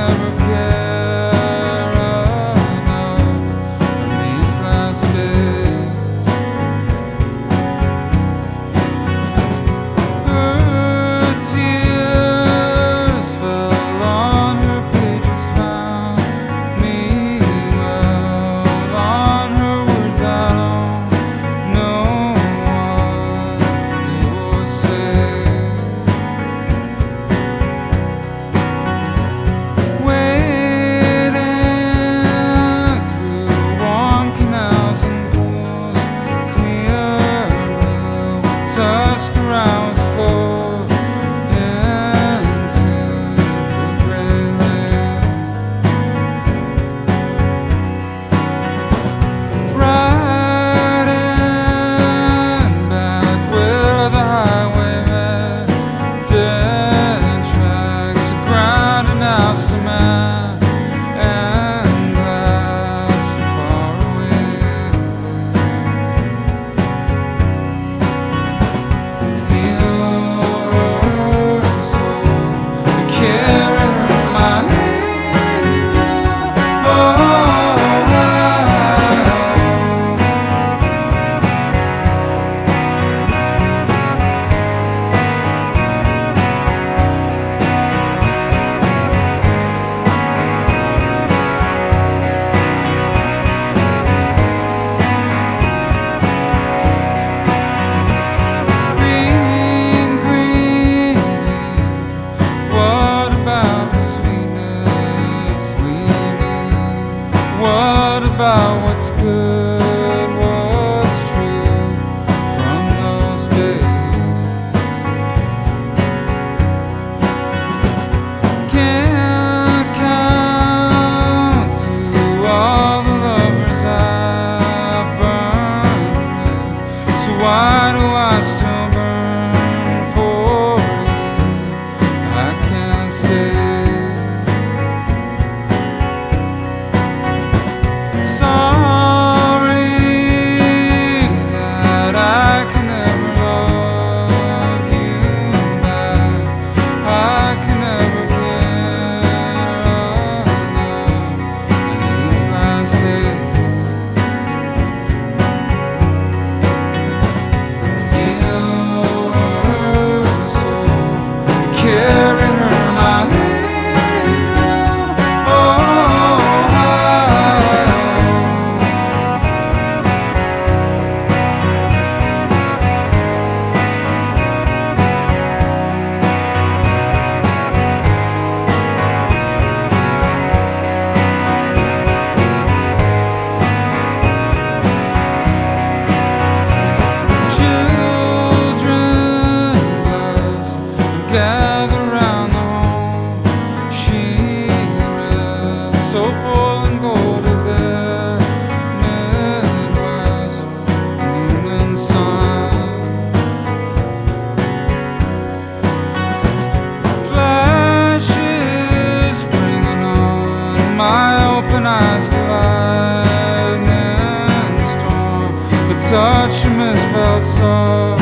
ever care enough on these last days. Her tears fell on her pages, found me well on her words. I don't know what to do or say. Wading through warm canals and pools, clear blue Tusker hours flow into the gray lake. Riding back where the highway met dead tracks, grinding out cement and glass far away. Heal her soul, carry her in my hand. Oh, green, green leaves. What about the sweetness we need? What about what's good, what's true from those days? Can't count to all the lovers I've burned through. So why do I still burn for you? I can't say. Sorry that I can never love you back. I can never care enough on these last days. Heal her soul, carry her in my hand. Oh, children bless, gather round the home she rests, so full and gold of their Midwest moon and sun. Flashes bringing on my open eyes to lightning storm, the touch of misfelt soul